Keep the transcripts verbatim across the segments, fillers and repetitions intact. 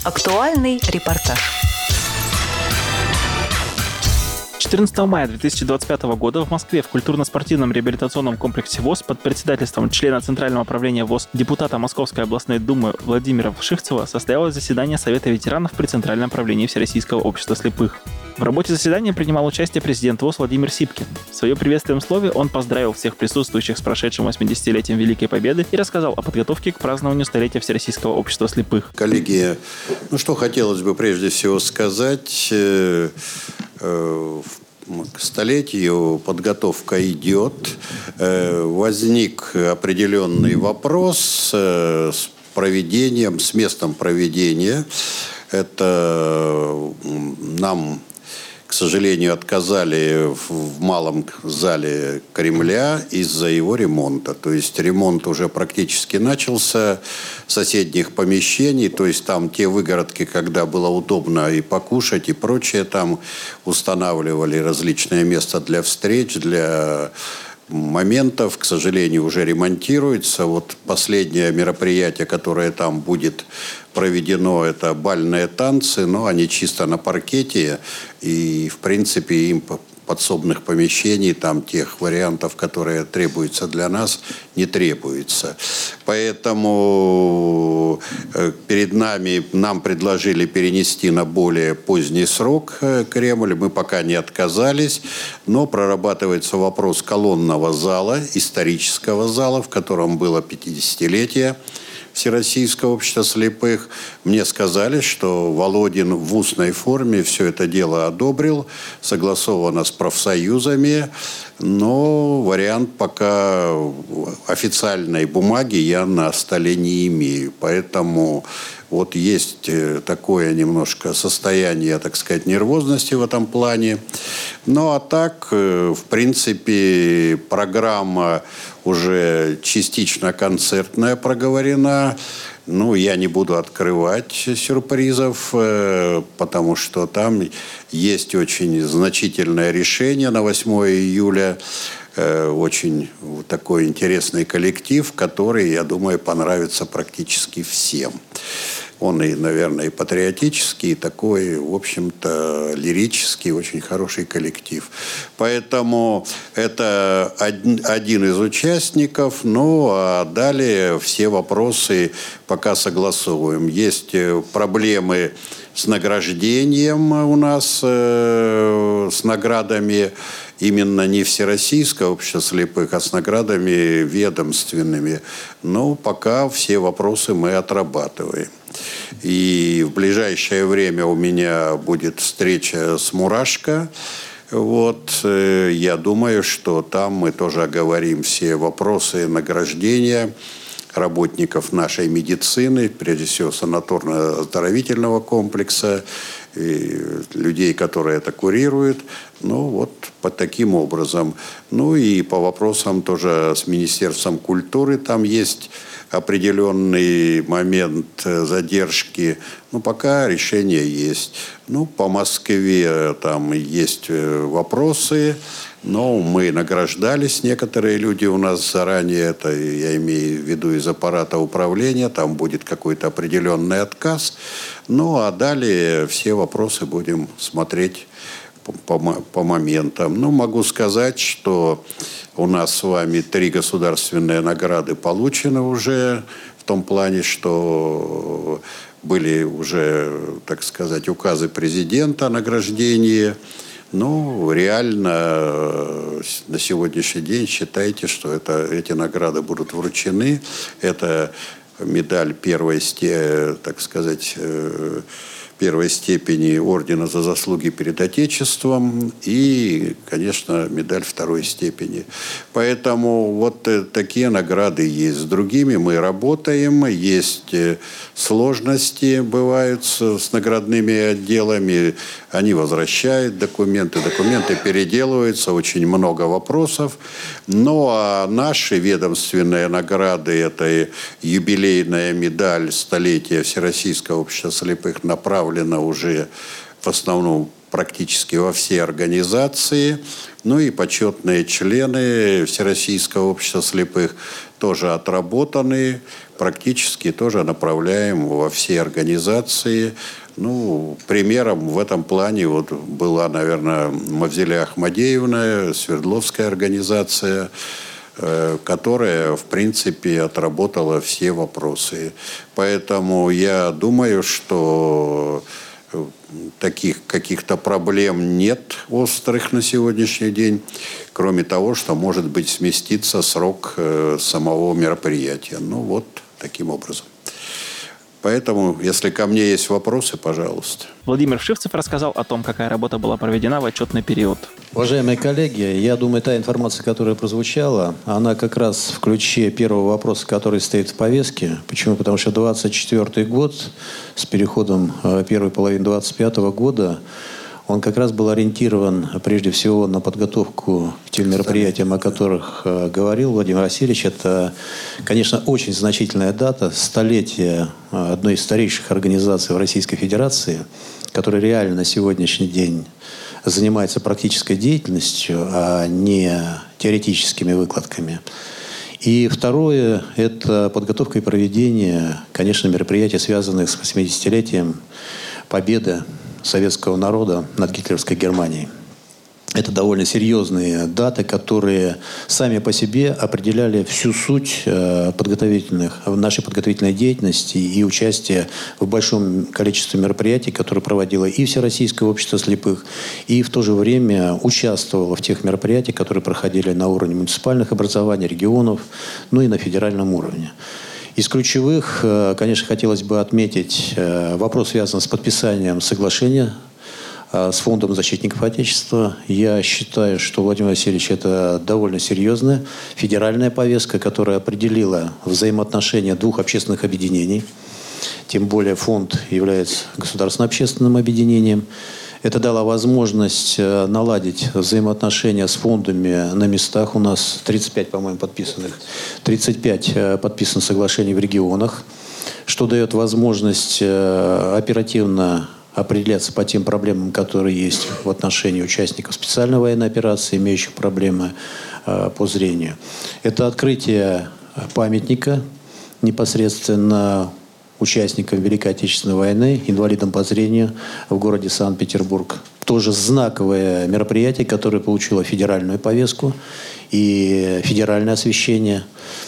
Актуальный репортаж. четырнадцатого мая две тысячи двадцать пятого года в Москве в культурно-спортивном реабилитационном комплексе ВОС под председательством члена Центрального управления ВОС, депутата Московской областной думы Владимира Вшивцева состоялось заседание Совета ветеранов при Центральном правлении Всероссийского общества слепых. В работе заседания принимал участие президент ВОС Владимир Сипкин. В своем приветственном слове он поздравил всех присутствующих с прошедшим восьмидесятилетием Великой Победы и рассказал о подготовке к празднованию столетия Всероссийского общества слепых. Коллеги, ну что хотелось бы прежде всего сказать, э, э, к столетию подготовка идет. Э, возник определенный вопрос э, с проведением, с местом проведения. Это нам, к сожалению, отказали в малом зале Кремля из-за его ремонта. То есть ремонт уже практически начался соседних помещений. То есть там те выгородки, когда было удобно и покушать, и прочее, там устанавливали различные места для встреч, для моментов, к сожалению, уже ремонтируется. Вот последнее мероприятие, которое там будет проведено, это бальные танцы, но они чисто на паркете, и, в принципе, им подсобных помещений, там тех вариантов, которые требуются для нас, не требуется. Поэтому перед нами, нам предложили перенести на более поздний срок Кремль. Мы пока не отказались, но прорабатывается вопрос колонного зала, исторического зала, в котором было пятидесятилетие Всероссийского общества слепых. Мне сказали, что Володин в устной форме все это дело одобрил, согласовано с профсоюзами, но вариант пока официальной бумаги я на столе не имею. Поэтому вот есть такое немножко состояние, так сказать, нервозности в этом плане. Ну, а так, в принципе, программа уже частично концертная проговорена. Ну, я не буду открывать сюрпризов, потому что там есть очень значительное решение на восьмое июля. Очень такой интересный коллектив, который, я думаю, понравится практически всем. Он и, наверное, и патриотический, и такой, в общем-то, лирический, очень хороший коллектив. Поэтому это один из участников. Ну, а далее все вопросы пока согласовываем. Есть проблемы с награждением у нас, э, с наградами именно не Всероссийского общества слепых, а с наградами ведомственными. Но пока все вопросы мы отрабатываем. И в ближайшее время у меня будет встреча с «Мурашко». Вот, э, я думаю, что там мы тоже оговорим все вопросы награждения работников нашей медицины, прежде всего санаторно-оздоровительного комплекса, и людей, которые это курируют. Ну, вот по таким образом. Ну, и по вопросам тоже с Министерством культуры там есть определенный момент задержки. Ну, пока решение есть. Ну, по Москве там есть вопросы. Но мы награждались, некоторые люди у нас заранее, это я имею в виду из аппарата управления, там будет какой-то определенный отказ. Ну, а далее все вопросы будем смотреть по, по, по моментам. Ну, могу сказать, что у нас с вами три государственные награды получены уже, в том плане, что были уже, так сказать, указы президента о награждении. Ну, реально на сегодняшний день считайте, что это, эти награды будут вручены. Это медаль первой, так сказать, первой степени ордена за заслуги перед Отечеством и, конечно, медаль второй степени. Поэтому вот такие награды есть. С другими мы работаем, есть сложности бывают с, с наградными отделами. Они возвращают документы, документы переделываются, очень много вопросов. Ну, а наши ведомственные награды, это юбилейная медаль столетия Всероссийского общества слепых, направлена уже в основном практически во все организации. Ну и почетные члены Всероссийского общества слепых тоже отработаны. практически тоже направляем во все организации. Ну, примером в этом плане вот была, наверное, Мавзеля Ахмадеевна, Свердловская организация, которая, в принципе, отработала все вопросы. Поэтому я думаю, что таких каких-то проблем нет острых на сегодняшний день, кроме того, что, может быть, сместится срок самого мероприятия. Ну, вот таким образом. Поэтому, если ко мне есть вопросы, пожалуйста. Владимир Вшивцев рассказал о том, какая работа была проведена в отчетный период. Уважаемые коллеги, я думаю, та информация, которая прозвучала, она как раз в ключе первого вопроса, который стоит в повестке. Почему? Потому что двадцать четвёртый год с переходом первой половины двадцать пятого года, он как раз был ориентирован прежде всего на подготовку к тем мероприятиям, о которых э, говорил Владимир Васильевич. Это, конечно, очень значительная дата, столетие одной из старейших организаций в Российской Федерации, которая реально на сегодняшний день занимается практической деятельностью, а не теоретическими выкладками. И второе – это подготовка и проведение, конечно, мероприятий, связанных с восьмидесятилетием победы советского народа над гитлеровской Германией. Это довольно серьезные даты, которые сами по себе определяли всю суть подготовительных, нашей подготовительной деятельности и участия в большом количестве мероприятий, которые проводило и Всероссийское общество слепых, и в то же время участвовало в тех мероприятиях, которые проходили на уровне муниципальных образований, регионов, ну и на федеральном уровне. Из ключевых, конечно, хотелось бы отметить вопрос, связанный с подписанием соглашения с Фондом защитников Отечества. Я считаю, что, Владимир Васильевич, это довольно серьезная федеральная повестка, которая определила взаимоотношения двух общественных объединений. Тем более фонд является государственным общественным объединением. Это дало возможность наладить взаимоотношения с фондами на местах. У нас тридцать пять, по-моему, подписанных, тридцать пять подписанных соглашений в регионах, что дает возможность оперативно определяться по тем проблемам, которые есть в отношении участников специальной военной операции, имеющих проблемы по зрению. Это открытие памятника непосредственно участникам Великой Отечественной войны, инвалидам по зрению в городе Санкт-Петербург. Тоже знаковое мероприятие, которое получило федеральную повестку и федеральное освещение.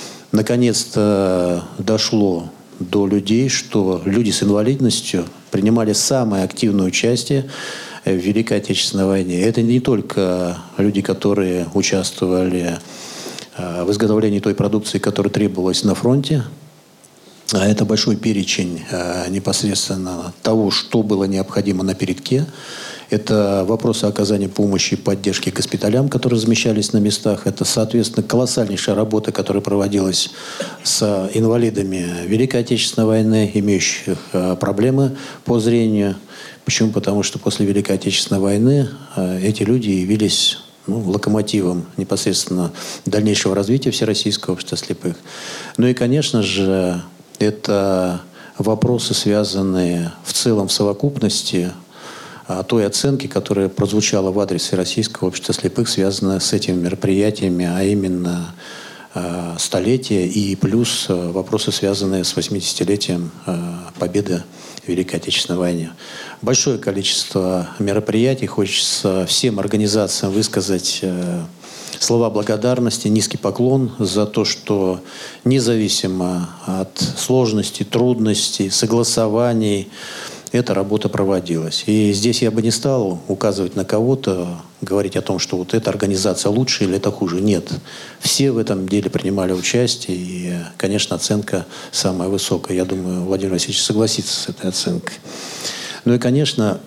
Наконец-то дошло до людей, что люди с инвалидностью принимали самое активное участие в Великой Отечественной войне. Это не только люди, которые участвовали в изготовлении той продукции, которая требовалась на фронте, а это большой перечень э, непосредственно того, что было необходимо на передке. Это вопросы оказания помощи и поддержки госпиталям, которые размещались на местах. Это, соответственно, колоссальнейшая работа, которая проводилась с инвалидами Великой Отечественной войны, имеющих э, проблемы по зрению. Почему? Потому что после Великой Отечественной войны э, эти люди явились ну, локомотивом непосредственно дальнейшего развития Всероссийского общества слепых. Ну и, конечно же, это вопросы, связанные в целом в совокупности той оценки, которая прозвучала в адрес Всероссийского общества слепых, связанная с этими мероприятиями, а именно э, столетие и плюс э, вопросы, связанные с восьмидесятилетием э, победы в Великой Отечественной войне. Большое количество мероприятий. Хочется всем организациям высказать э, слова благодарности, низкий поклон за то, что независимо от сложностей, трудностей, согласований, эта работа проводилась. И здесь я бы не стал указывать на кого-то, говорить о том, что вот эта организация лучше или это хуже. Нет. Все в этом деле принимали участие, и, конечно, оценка самая высокая. Я думаю, Владимир Васильевич согласится с этой оценкой. Ну и, конечно,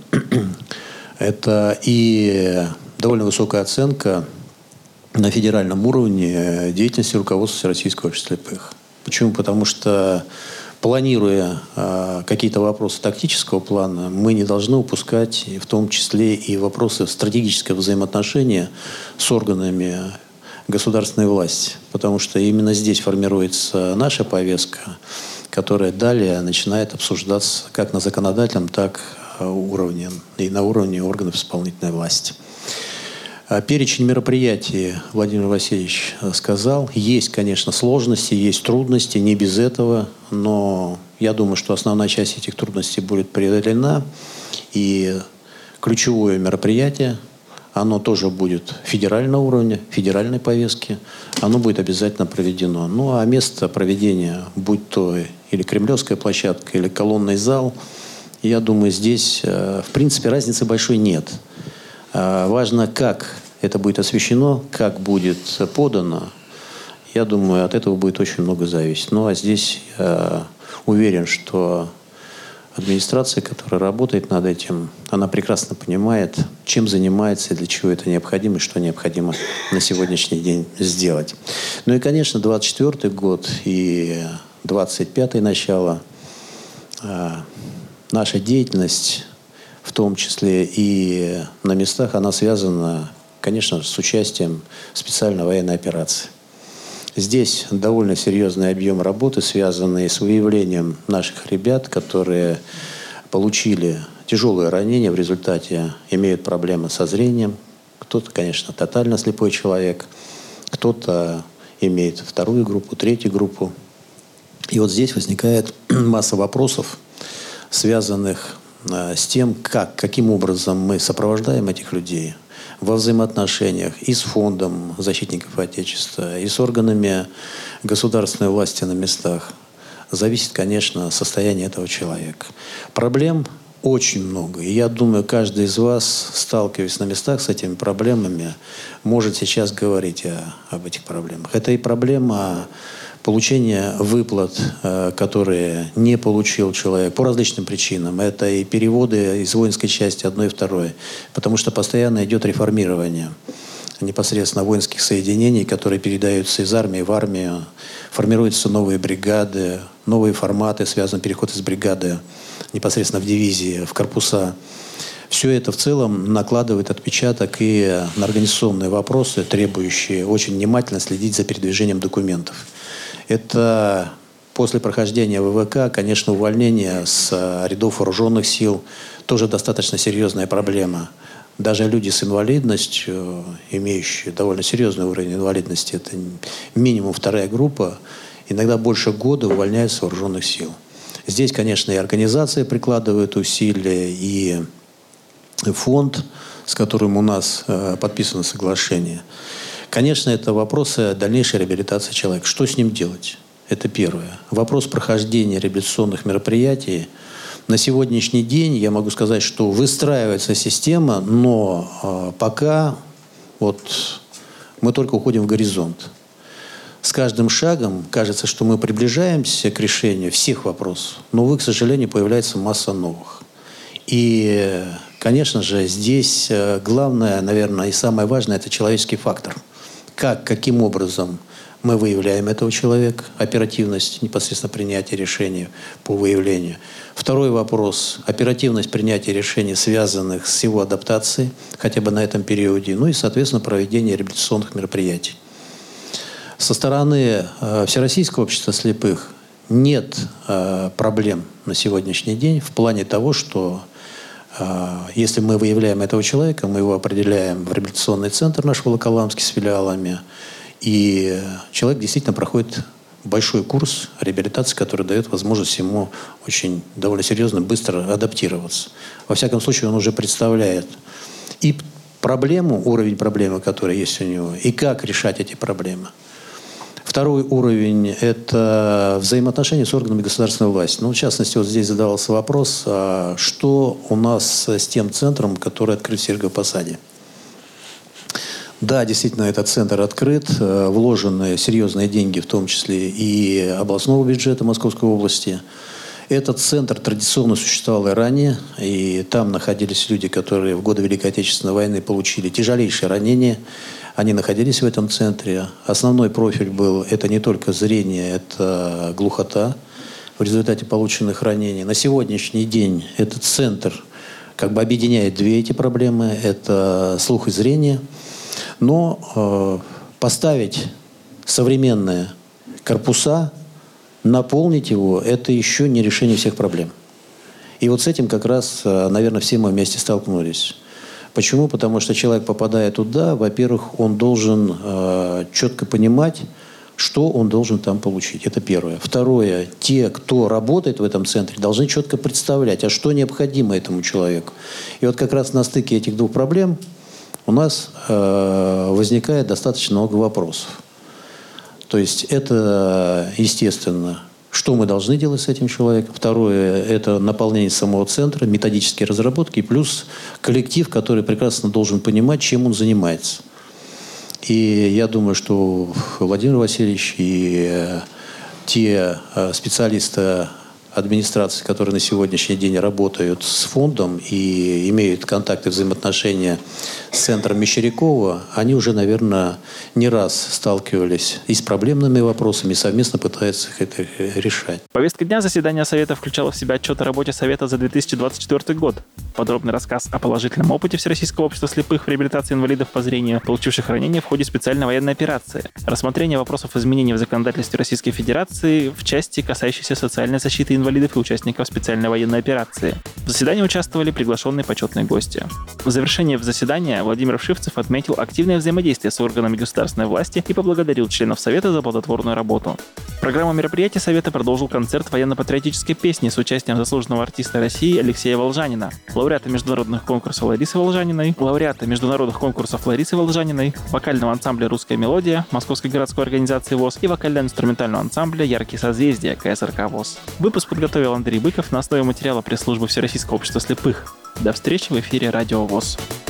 это и довольно высокая оценка на федеральном уровне деятельности руководства Всероссийского общества слепых. Почему? Потому что, планируя э, какие-то вопросы тактического плана, мы не должны упускать в том числе и вопросы стратегического взаимоотношения с органами государственной власти. Потому что именно здесь формируется наша повестка, которая далее начинает обсуждаться как на законодательном, так и уровне, и на уровне органов исполнительной власти. Перечень мероприятий Владимир Васильевич сказал. Есть, конечно, сложности, есть трудности, не без этого, но я думаю, что основная часть этих трудностей будет преодолена. И ключевое мероприятие, оно тоже будет федерального уровня, федеральной повестки, оно будет обязательно проведено. Ну а место проведения, будь то или Кремлевская площадка, или колонный зал, я думаю, здесь, в принципе, разницы большой нет. Важно, как это будет освещено, как будет подано. Я думаю, от этого будет очень много зависеть. Ну, а здесь я уверен, что администрация, которая работает над этим, она прекрасно понимает, чем занимается и для чего это необходимо, и что необходимо на сегодняшний день сделать. Ну и, конечно, двадцать четвёртый год и двадцать пятый начало. Наша деятельность, в том числе и на местах, она связана, конечно, с участием в специальной военной операции. Здесь довольно серьезный объем работы, связанный с выявлением наших ребят, которые получили тяжелые ранения, в результате имеют проблемы со зрением. Кто-то, конечно, тотально слепой человек, кто-то имеет вторую группу, третью группу. И вот здесь возникает масса вопросов, связанных с тем, как, каким образом мы сопровождаем этих людей во взаимоотношениях и с фондом защитников Отечества, и с органами государственной власти на местах. Зависит, конечно, состояние этого человека. Проблем очень много. И я думаю, каждый из вас, сталкиваясь на местах с этими проблемами, может сейчас говорить о, об этих проблемах. Это и проблема получение выплат, которые не получил человек по различным причинам. Это и переводы из воинской части одной и второй. Потому что постоянно идет реформирование непосредственно воинских соединений, которые передаются из армии в армию. Формируются новые бригады, новые форматы, связан переход из бригады непосредственно в дивизии, в корпуса. Все это в целом накладывает отпечаток и на организационные вопросы, требующие очень внимательно следить за передвижением документов. Это после прохождения ВВК, конечно, увольнение с рядов вооруженных сил тоже достаточно серьезная проблема. Даже люди с инвалидностью, имеющие довольно серьезный уровень инвалидности, это минимум вторая группа, иногда больше года увольняются с вооруженных сил. Здесь, конечно, и организация прикладывает усилия, и фонд, с которым у нас подписано соглашение. Конечно, это вопросы дальнейшей реабилитации человека. Что с ним делать? Это первое. Вопрос прохождения реабилитационных мероприятий. На сегодняшний день я могу сказать, что выстраивается система, но э, пока вот, мы только уходим в горизонт. С каждым шагом кажется, что мы приближаемся к решению всех вопросов, но, увы, к сожалению, появляется масса новых. И, конечно же, здесь главное, наверное, и самое важное – это человеческий фактор. Как, каким образом мы выявляем этого человека, оперативность непосредственно принятия решений по выявлению. Второй вопрос – оперативность принятия решений, связанных с его адаптацией, хотя бы на этом периоде, ну и, соответственно, проведение реабилитационных мероприятий. Со стороны э, Всероссийского общества слепых нет э, проблем на сегодняшний день в плане того, что если мы выявляем этого человека, мы его определяем в реабилитационный центр наш Волоколамский с филиалами, и человек действительно проходит большой курс реабилитации, который дает возможность ему очень довольно серьезно, быстро адаптироваться. Во всяком случае, он уже представляет и проблему, уровень проблемы, который есть у него, и как решать эти проблемы. Второй уровень – это взаимоотношения с органами государственной власти. Ну, в частности, вот здесь задавался вопрос, а что у нас с тем центром, который открыт в Сергиевом Посаде. Да, действительно, этот центр открыт, вложены серьезные деньги, в том числе и областного бюджета Московской области. Этот центр традиционно существовал и ранее, и там находились люди, которые в годы Великой Отечественной войны получили тяжелейшие ранения. Они находились в этом центре. Основной профиль был, это не только зрение, это глухота в результате полученных ранений. На сегодняшний день этот центр как бы объединяет две эти проблемы. Это слух и зрение. Но э, поставить современные корпуса, наполнить его, это еще не решение всех проблем. И вот с этим как раз, наверное, все мы вместе столкнулись. Почему? Потому что человек, попадая туда, во-первых, он должен э, четко понимать, что он должен там получить. Это первое. Второе. Те, кто работает в этом центре, должны четко представлять, а что необходимо этому человеку. И вот как раз на стыке этих двух проблем у нас э, возникает достаточно много вопросов. То есть это, естественно, что мы должны делать с этим человеком. Второе – это наполнение самого центра, методические разработки, плюс коллектив, который прекрасно должен понимать, чем он занимается. И я думаю, что Владимир Васильевич и те специалисты администрации, которые на сегодняшний день работают с фондом и имеют контакты, взаимоотношения с центром Мещерякова, они уже, наверное, не раз сталкивались и с проблемными вопросами, и совместно пытаются их это решать. Повестка дня заседания Совета включала в себя отчет о работе Совета за две тысячи двадцать четвёртый год, подробный рассказ о положительном опыте Всероссийского общества слепых в реабилитации инвалидов по зрению, получивших ранения в ходе специальной военной операции, рассмотрение вопросов изменений в законодательстве Российской Федерации в части, касающейся социальной защиты инвалидов и участников специальной военной операции. В заседании участвовали приглашенные почетные гости. В завершении заседания Владимир Вшивцев отметил активное взаимодействие с органами государственной власти и поблагодарил членов Совета за плодотворную работу. Программу мероприятий Совета продолжил концерт военно-патриотической песни с участием заслуженного артиста России Алексея Волжанина, лауреата международных конкурсов Ларисы Волжаниной, лауреата международных конкурсов Ларисы Волжаниной, вокального ансамбля «Русская мелодия» Московской городской организации ВОС и вокально-инструментального ансамбля «Яркие созвездия» ка эс эр ка ВОС. Выпуск подготовил Андрей Быков на основе материала пресс-службы Всероссийского общества слепых. До встречи в эфире Радио ВОС.